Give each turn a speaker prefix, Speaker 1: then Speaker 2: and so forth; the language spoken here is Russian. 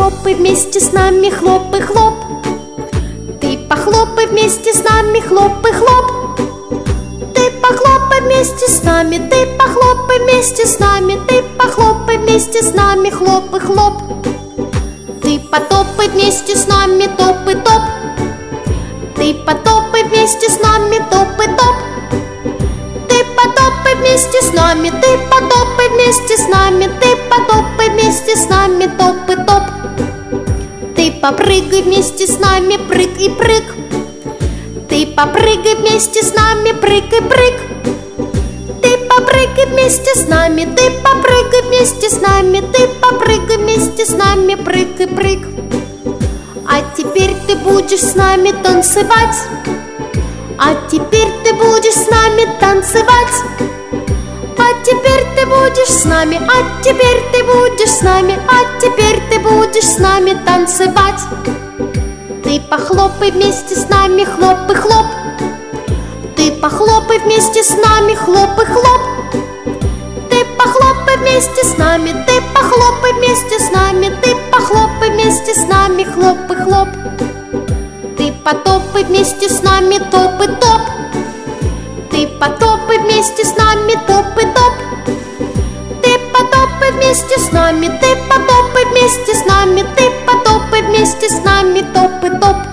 Speaker 1: похлопай вместе с нами, хлоп и хлоп. Ты похлопай вместе с нами, хлоп и хлоп. Ты похлопай вместе с нами, ты похлопай вместе с нами, ты похлопай вместе с нами, хлоп и хлоп. Ты потопай вместе с нами, топ и топ. Ты потопай вместе с нами, топ и топ. Ты потопай вместе с нами, ты потопай вместе с нами, ты потопай вместе с нами, топ и топ. Ты попрыгай вместе с нами, прыг и прыг. Ты попрыгай вместе с нами, прыг и прыг. Ты попрыгай вместе с нами, ты попрыгай вместе с нами, ты попрыгай вместе с нами, прыг и прыг. А теперь ты будешь с нами танцевать. А теперь ты будешь с нами танцевать. А теперь ты будешь с нами, а теперь ты будешь с нами, а теперь ты будешь с нами танцевать. Ты похлопай вместе с нами, хлоп и хлоп. Ты похлопай вместе с нами, хлоп и хлоп. Ты похлопай вместе с нами, ты похлопай вместе с нами, ты похлопай вместе с нами, хлоп и хлоп. Ты потопай вместе с нами, топ и топ. Ты потопай вместе с нами, топ и топ. Ты потопай вместе с нами, ты потопай вместе с нами, ты потопай вместе с нами, топ и топ.